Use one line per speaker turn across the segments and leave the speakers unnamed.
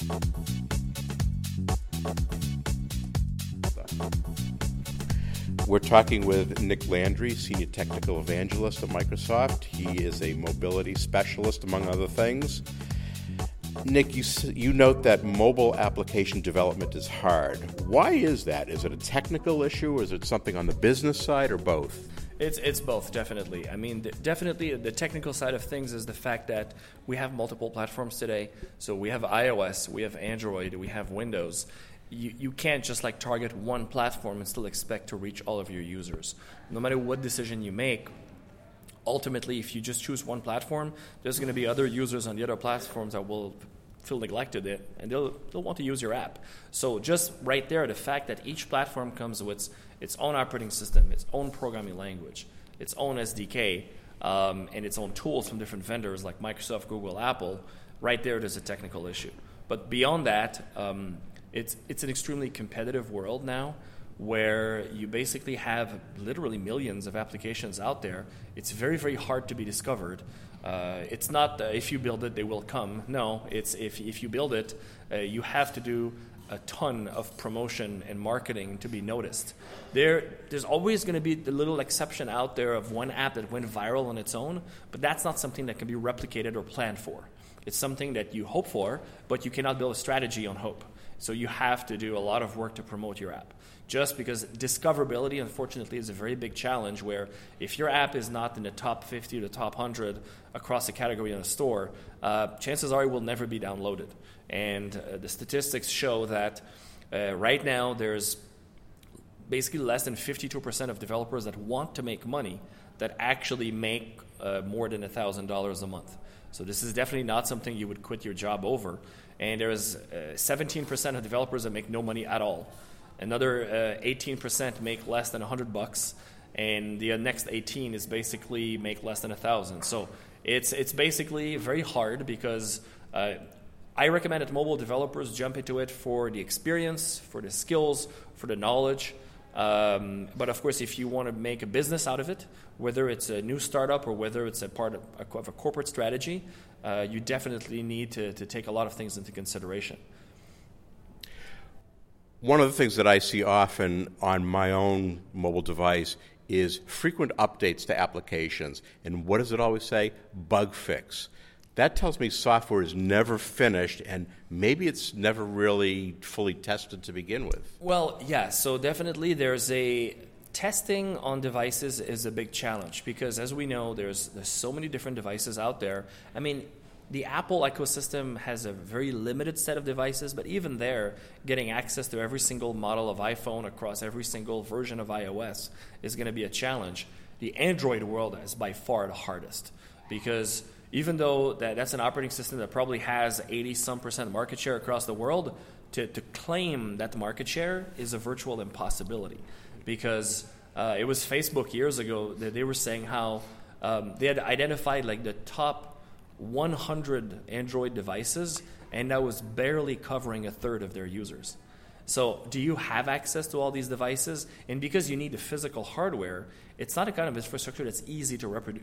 We're talking with Nick Landry, Senior Technical Evangelist at Microsoft. He is a mobility specialist, among other things. Nick, you note that mobile application development is hard. Why is that? Is it a technical issue, or is it something on the business side, or both?
It's both, definitely. I mean, definitely the technical side of things is the fact that we have multiple platforms today. So we have iOS, we have Android, we have Windows. You can't just target one platform and still expect to reach all of your users. No matter what decision you make, ultimately, if you just choose one platform, there's going to be other users on the other platforms that will feel neglected, and they'll want to use your app. So just right there, the fact that each platform comes with its own operating system, its own programming language, its own SDK, and its own tools from different vendors like Microsoft, Google, Apple, right there's a technical issue. But beyond that, it's an extremely competitive world now, where you basically have literally millions of applications out there. It's very, very hard to be discovered. It's not if you build it, they will come. No, it's if you build it, you have to do a ton of promotion and marketing to be noticed. There's always going to be the little exception out there of one app that went viral on its own, but that's not something that can be replicated or planned for. It's something that you hope for, but you cannot build a strategy on hope. So you have to do a lot of work to promote your app. Just because discoverability, unfortunately, is a very big challenge, where if your app is not in the top 50 or the top 100 across a category in a store, chances are it will never be downloaded. And the statistics show that right now there's basically less than 52% of developers that want to make money that actually make more than $1,000 a month. So this is definitely not something you would quit your job over. And there's 17% of developers that make no money at all. Another 18% make less than $100, and the next 18 is basically make less than $1,000. So it's basically very hard, because I recommend that mobile developers jump into it for the experience, for the skills, for the knowledge. But of course, if you want to make a business out of it, whether it's a new startup or whether it's a part of a corporate strategy, you definitely need to take a lot of things into consideration.
One of the things that I see often on my own mobile device is frequent updates to applications. And what does it always say? Bug fix. That tells me software is never finished, and maybe it's never really fully tested to begin with.
Well, yeah, so definitely there's testing on devices is a big challenge, because as we know, there's so many different devices out there. I mean, the Apple ecosystem has a very limited set of devices, but even there, getting access to every single model of iPhone across every single version of iOS is going to be a challenge. The Android world is by far the hardest, because even though that's an operating system that probably has 80-some% market share across the world, to claim that market share is a virtual impossibility. Because it was Facebook years ago that they were saying how they had identified the top 100 Android devices, and that was barely covering a third of their users. So do you have access to all these devices? And because you need the physical hardware, it's not a kind of infrastructure that's easy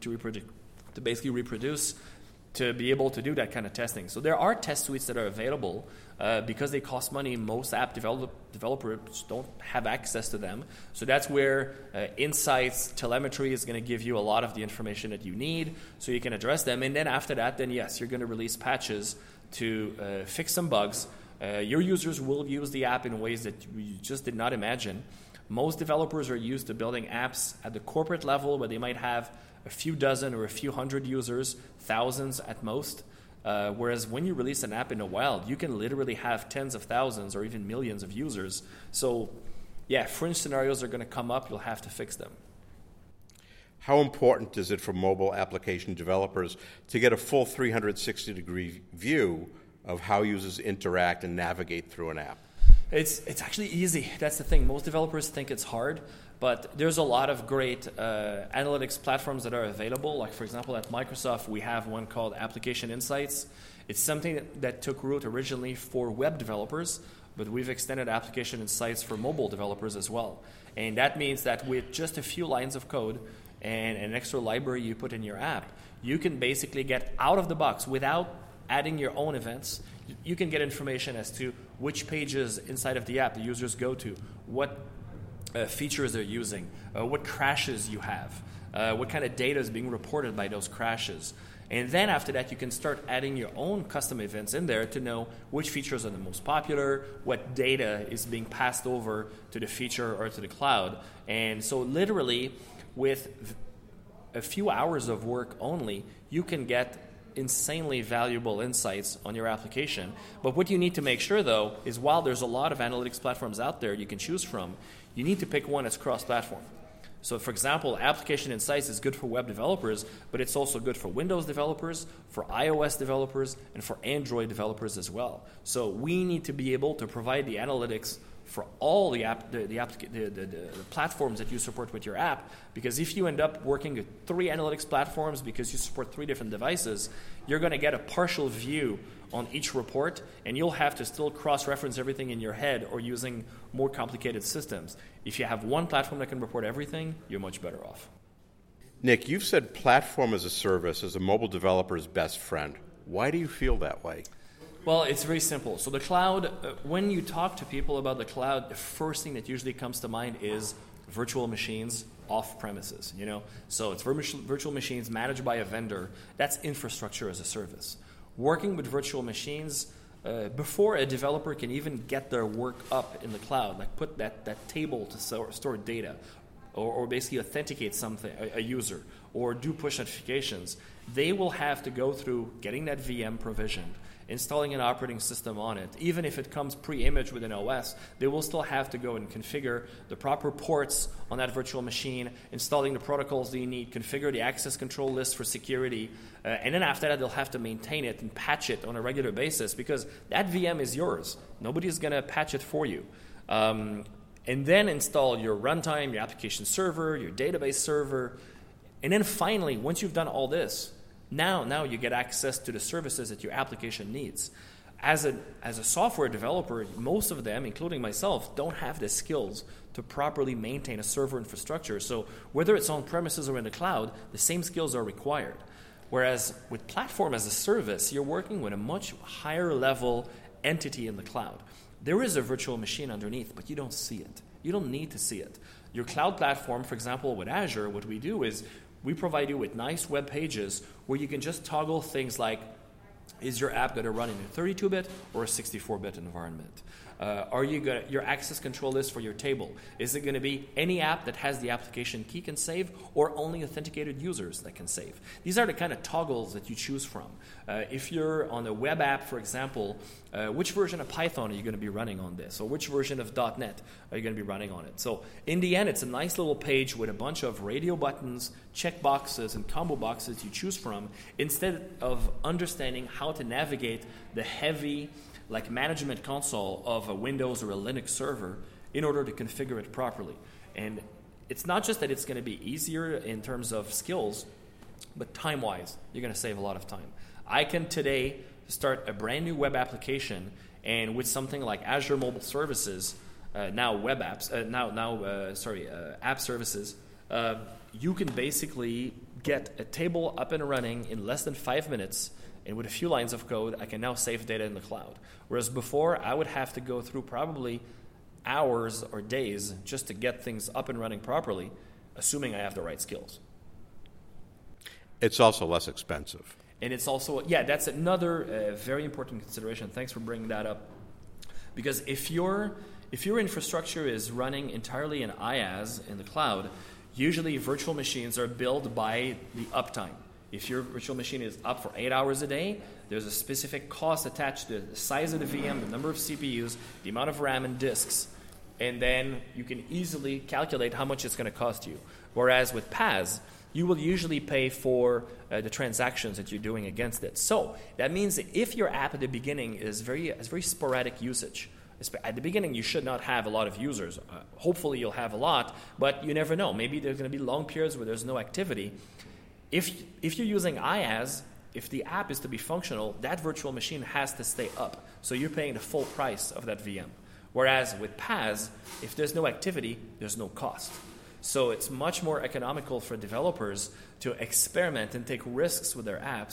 to basically reproduce, to be able to do that kind of testing. So there are test suites that are available. Because they cost money, most app developers don't have access to them. So that's where Insights, telemetry is going to give you a lot of the information that you need, so you can address them. And then after that, yes, you're going to release patches to fix some bugs. Your users will use the app in ways that you just did not imagine. Most developers are used to building apps at the corporate level, where they might have a few dozen or a few hundred users, thousands at most. Whereas when you release an app in the wild, you can literally have tens of thousands or even millions of users. So, yeah, fringe scenarios are going to come up. You'll have to fix them.
How important is it for mobile application developers to get a full 360-degree view of how users interact and navigate through an app?
It's actually easy. That's the thing. Most developers think it's hard, but there's a lot of great analytics platforms that are available. Like, for example, at Microsoft, we have one called Application Insights. It's something that took root originally for web developers, but we've extended Application Insights for mobile developers as well. And that means that with just a few lines of code and an extra library you put in your app, you can basically get out of the box without adding your own events. You can get information as to which pages inside of the app the users go to, what features they're using, what crashes you have, what kind of data is being reported by those crashes. And then after that, you can start adding your own custom events in there to know which features are the most popular, what data is being passed over to the feature or to the cloud. And so literally, with a few hours of work only, you can get insanely valuable insights on your application. But what you need to make sure, though, is while there's a lot of analytics platforms out there you can choose from, you need to pick one that's cross-platform. So, for example, Application Insights is good for web developers, but it's also good for Windows developers, for iOS developers, and for Android developers as well. So we need to be able to provide the analytics for all the platforms that you support with your app, because if you end up working with 3 analytics platforms because you support 3 different devices, you're going to get a partial view on each report, and you'll have to still cross-reference everything in your head or using more complicated systems. If you have one platform that can report everything, you're much better off.
Nick, you've said platform as a service is a mobile developer's best friend. Why do you feel that way?
Well, it's very simple. So the cloud, when you talk to people about the cloud, the first thing that usually comes to mind is virtual machines off premises. So it's virtual machines managed by a vendor. That's infrastructure as a service. Working with virtual machines, before a developer can even get their work up in the cloud, like put that table to store data, or basically authenticate something, a user, or do push notifications, they will have to go through getting that VM provisioned, installing an operating system on it. Even if it comes pre-imaged with an OS, they will still have to go and configure the proper ports on that virtual machine, installing the protocols they need, configure the access control list for security, and then after that they'll have to maintain it and patch it on a regular basis, because that VM is yours. Nobody's going to patch it for you. And then install your runtime, your application server, your database server, and then finally, once you've done all this, now you get access to the services that your application needs. As a software developer, most of them, including myself, don't have the skills to properly maintain a server infrastructure. So whether it's on premises or in the cloud, the same skills are required. Whereas with platform as a service, you're working with a much higher level entity in the cloud. There is a virtual machine underneath, but you don't see it. You don't need to see it. Your cloud platform, for example, with Azure, what we do is we provide you with nice web pages where you can just toggle things like, is your app going to run in a 32-bit or a 64-bit environment? Are you going your access control list for your table? Is it going to be any app that has the application key can save, or only authenticated users that can save? These are the kind of toggles that you choose from. If you're on a web app, for example, which version of Python are you going to be running on this? Or which version of .NET are you going to be running on it? So in the end, it's a nice little page with a bunch of radio buttons, checkboxes, and combo boxes you choose from, instead of understanding how to navigate the heavy management console of a Windows or a Linux server in order to configure it properly. And it's not just that it's going to be easier in terms of skills, but time-wise, you're going to save a lot of time. I can today start a brand new web application, and with something like Azure Mobile Services, now web apps, app services, you can basically get a table up and running in less than 5 minutes. And with a few lines of code, I can now save data in the cloud. Whereas before, I would have to go through probably hours or days just to get things up and running properly, assuming I have the right skills.
It's also less expensive.
And it's also, that's another very important consideration. Thanks for bringing that up. Because if your infrastructure is running entirely in IaaS in the cloud, usually virtual machines are billed by the uptime. If your virtual machine is up for 8 hours a day, there's a specific cost attached to the size of the VM, the number of CPUs, the amount of RAM and disks, and then you can easily calculate how much it's going to cost you. Whereas with PaaS, you will usually pay for the transactions that you're doing against it. So that means that if your app at the beginning is very sporadic usage, at the beginning you should not have a lot of users. Hopefully you'll have a lot, but you never know. Maybe there's going to be long periods where there's no activity. If you're using IaaS, if the app is to be functional, that virtual machine has to stay up. So you're paying the full price of that VM. Whereas with PaaS, if there's no activity, there's no cost. So it's much more economical for developers to experiment and take risks with their apps,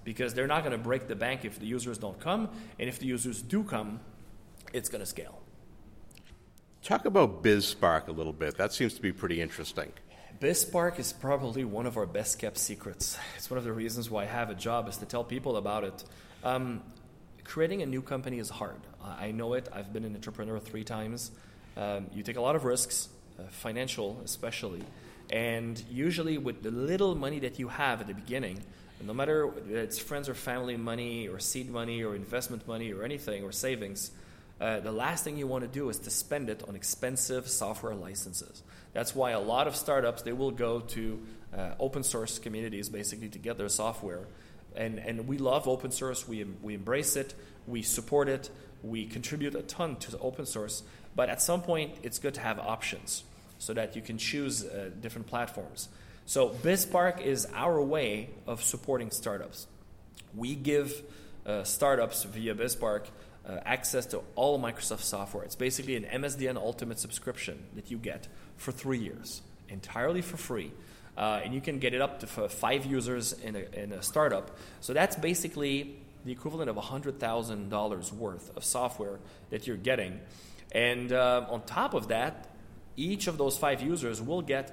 because they're not going to break the bank if the users don't come, and if the users do come, it's going to scale.
Talk about BizSpark a little bit. That seems to be pretty interesting.
BizSpark is probably one of our best kept secrets. It's one of the reasons why I have a job, is to tell people about it. Creating a new company is hard. I know it. I've been an entrepreneur 3 times. You take a lot of risks, financial especially, and usually with the little money that you have at the beginning, no matter whether it's friends or family money or seed money or investment money or anything or savings, the last thing you want to do is to spend it on expensive software licenses. That's why a lot of startups, they will go to open source communities basically to get their software. And we love open source. We embrace it. We support it. We contribute a ton to open source. But at some point, it's good to have options so that you can choose different platforms. So BizSpark is our way of supporting startups. We give startups via BizSpark access to all Microsoft software. It's basically an MSDN Ultimate subscription that you get for 3 years, entirely for free. And you can get it up to 5 users in a startup. So that's basically the equivalent of $100,000 worth of software that you're getting. And on top of that, each of those 5 users will get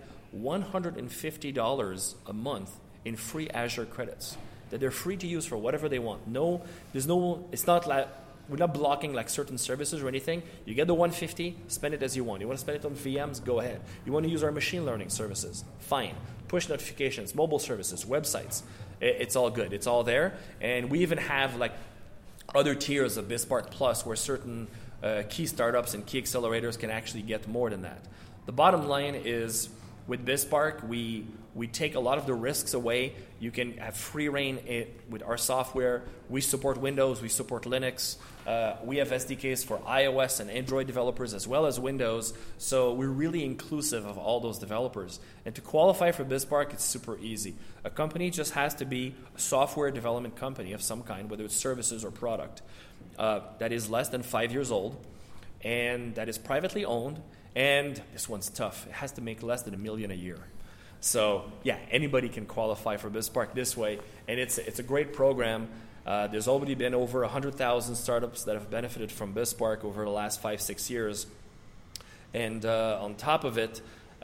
$150 a month in free Azure credits that they're free to use for whatever they want. It's not like we're not blocking like certain services or anything. You get the $150, spend it as you want. You want to spend it on VMs, go ahead. You want to use our machine learning services, fine. Push notifications, mobile services, websites. It's all good. It's all there. And we even have like other tiers of BizSpark Plus where certain key startups and key accelerators can actually get more than that. The bottom line is with BizSpark, we take a lot of the risks away. You can have free reign with our software. We support Windows. We support Linux. We have SDKs for iOS and Android developers as well as Windows. So we're really inclusive of all those developers. And to qualify for BizSpark, it's super easy. A company just has to be a software development company of some kind, whether it's services or product, that is less than 5 years old and that is privately owned. And this one's tough. It has to make less than $1 million a year. So yeah, anybody can qualify for BizSpark this way, and it's a great program. There's already been over 100,000 startups that have benefited from BizSpark over the last 5-6 years, and on top of it,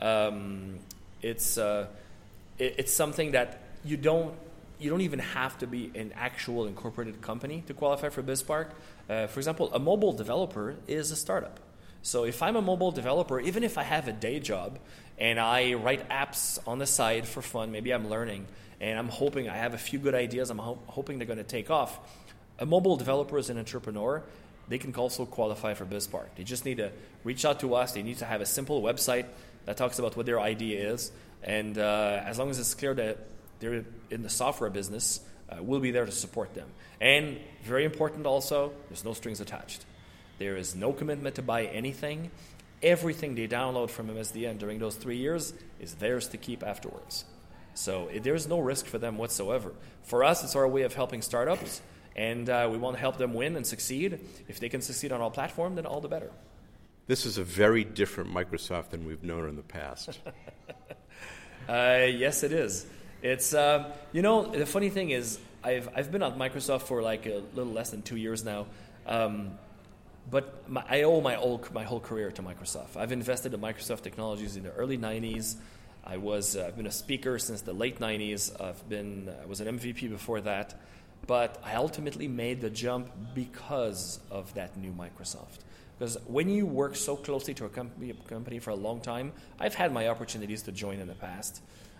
it's something that you don't even have to be an actual incorporated company to qualify for BizSpark. For example, a mobile developer is a startup. So if I'm a mobile developer, even if I have a day job and I write apps on the side for fun, maybe I'm learning, and I'm hoping I have a few good ideas, I'm hoping they're going to take off, a mobile developer is an entrepreneur. They can also qualify for BizSpark. They just need to reach out to us. They need to have a simple website that talks about what their idea is. And as long as it's clear that they're in the software business, we'll be there to support them. And very important also, there's no strings attached. There is no commitment to buy anything. Everything they download from MSDN during those 3 years is theirs to keep afterwards. So there's no risk for them whatsoever. For us, it's our way of helping startups, and we want to help them win and succeed. If they can succeed on our platform, then all the better.
This is a very different Microsoft than we've known in the past.
Yes, it is. It's the funny thing is I've been at Microsoft for like a little less than 2 years now. But I owe my whole career to Microsoft. I've invested in Microsoft technologies in the early 90s. I've been a speaker since the late 90s. I was an MVP before that. But I ultimately made the jump because of that new Microsoft. Because when you work so closely to a company for a long time, I've had my opportunities to join in the past.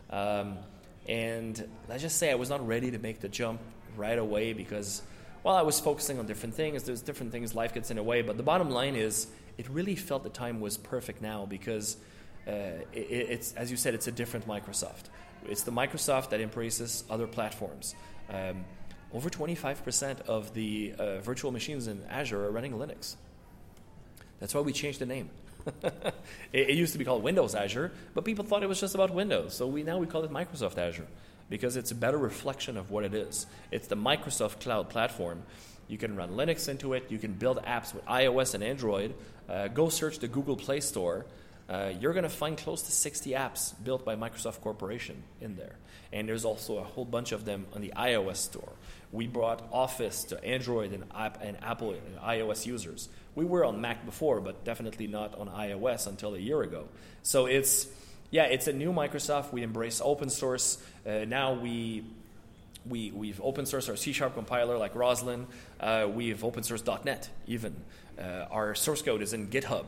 And let's just say I was not ready to make the jump right away because I was focusing on different things. There's different things, life gets in the way. But the bottom line is it really felt the time was perfect now because it's, as you said, it's a different Microsoft. It's the Microsoft that embraces other platforms. Over 25% of the virtual machines in Azure are running Linux. That's why we changed the name. It used to be called Windows Azure, but people thought it was just about Windows. So we call it Microsoft Azure, because it's a better reflection of what it is. It's the Microsoft Cloud Platform. You can run Linux into it. You can build apps with iOS and Android. Go search the Google Play Store. you're going to find close to 60 apps built by Microsoft Corporation in there. And there's also a whole bunch of them on the iOS store. We brought Office to Android and Apple and iOS users. We were on Mac before, but definitely not on iOS until a year ago. So it's a new Microsoft. We embrace open source. Now we've open sourced our C# compiler like Roslyn. We've open sourced .NET even. Our source code is in GitHub.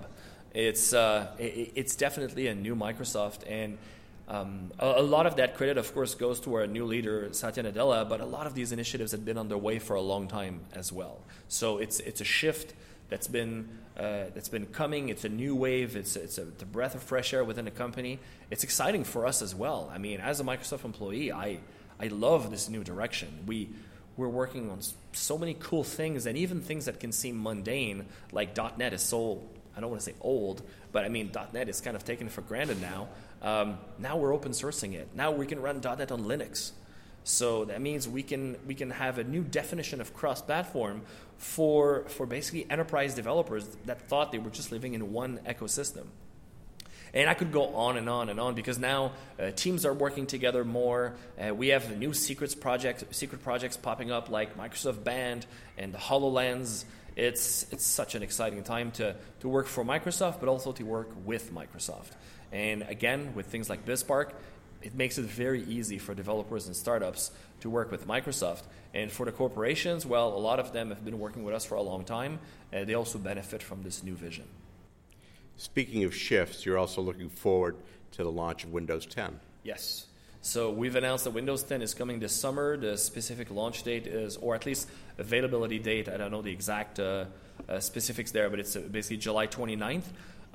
It's definitely a new Microsoft, and a lot of that credit, of course, goes to our new leader, Satya Nadella, but a lot of these initiatives have been underway for a long time as well. So it's a shift that's been coming. It's a new wave. It's a breath of fresh air within the company. It's exciting for us as well. I mean, as a Microsoft employee, I love this new direction. We're working on so many cool things, and even things that can seem mundane, like .NET is so, I don't want to say old, but I mean, .NET is kind of taken for granted now. Now we're open sourcing it. Now we can run .NET on Linux. So that means we can have a new definition of cross-platform for basically enterprise developers that thought they were just living in one ecosystem. And I could go on and on and on, because now teams are working together more. We have new secret projects popping up, like Microsoft Band and the HoloLens. It's such an exciting time to work for Microsoft, but also to work with Microsoft. And again, with things like BizSpark, it makes it very easy for developers and startups to work with Microsoft. And for the corporations, well, a lot of them have been working with us for a long time. They also benefit from this new vision.
Speaking of shifts, you're also looking forward to the launch of Windows 10.
Yes. So we've announced that Windows 10 is coming this summer. The specific launch date is, or at least availability date, I don't know the exact specifics there, but it's basically July 29th.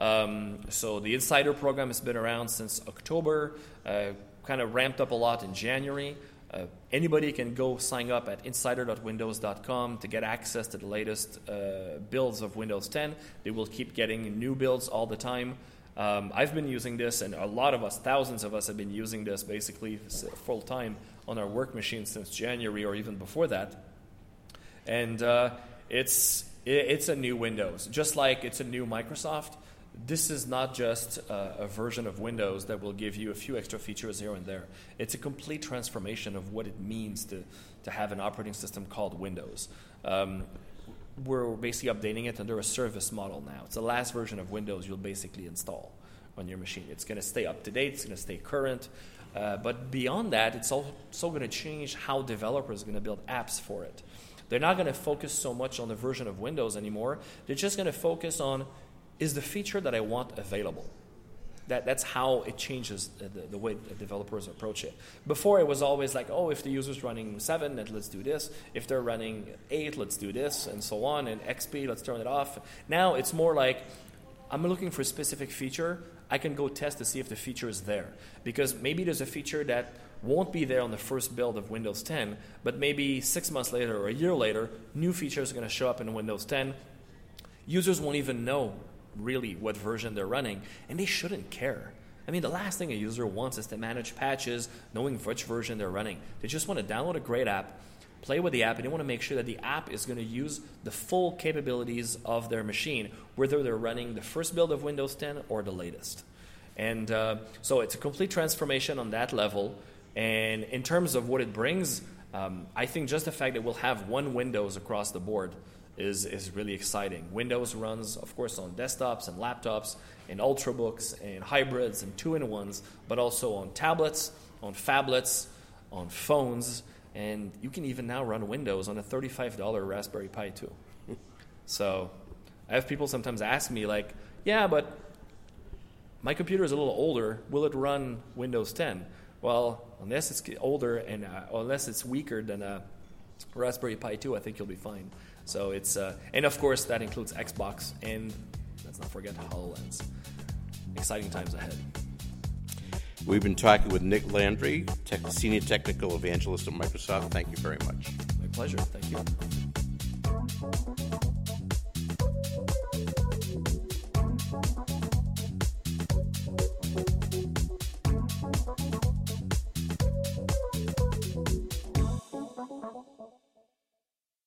So the Insider program has been around since October, kind of ramped up a lot in January. Anybody can go sign up at insider.windows.com to get access to the latest builds of Windows 10. They will keep getting new builds all the time. I've been using this, and a lot of us, thousands of us, have been using this basically full time on our work machines since January or even before that. And it's a new Windows, just like it's a new Microsoft. This is not just a version of Windows that will give you a few extra features here and there. It's a complete transformation of what it means to have an operating system called Windows. We're basically updating it under a service model now. It's the last version of Windows you'll basically install on your machine. It's going to stay up to date. It's going to stay current. But beyond that, it's also going to change how developers are going to build apps for it. They're not going to focus so much on the version of Windows anymore. They're just going to focus on, is the feature that I want available? That's how it changes the way developers approach it. Before, it was always like, oh, if the user's running 7, then let's do this. If they're running 8, let's do this, and so on. And XP, let's turn it off. Now it's more like, I'm looking for a specific feature. I can go test to see if the feature is there. Because maybe there's a feature that won't be there on the first build of Windows 10, but maybe 6 months later or a year later, new features are going to show up in Windows 10. Users won't even know really what version they're running, and they shouldn't care. I mean, the last thing a user wants is to manage patches, knowing which version they're running. They just want to download a great app, play with the app, and they want to make sure that the app is going to use the full capabilities of their machine, whether they're running the first build of Windows 10 or the latest. And so it's a complete transformation on that level. And in terms of what it brings, I think just the fact that we'll have one Windows across the board is really exciting. Windows runs, of course, on desktops and laptops, and Ultrabooks, and hybrids, and 2-in-1s, but also on tablets, on phablets, on phones, and you can even now run Windows on a $35 Raspberry Pi 2. So I have people sometimes ask me, like, yeah, but my computer is a little older. Will it run Windows 10? Well, unless it's older and unless it's weaker than a Raspberry Pi 2, I think you'll be fine. So it's and of course that includes Xbox, and let's not forget HoloLens. Exciting times ahead.
We've been talking with Nick Landry, Senior Technical Evangelist at Microsoft. Thank you very much.
My pleasure. Thank you.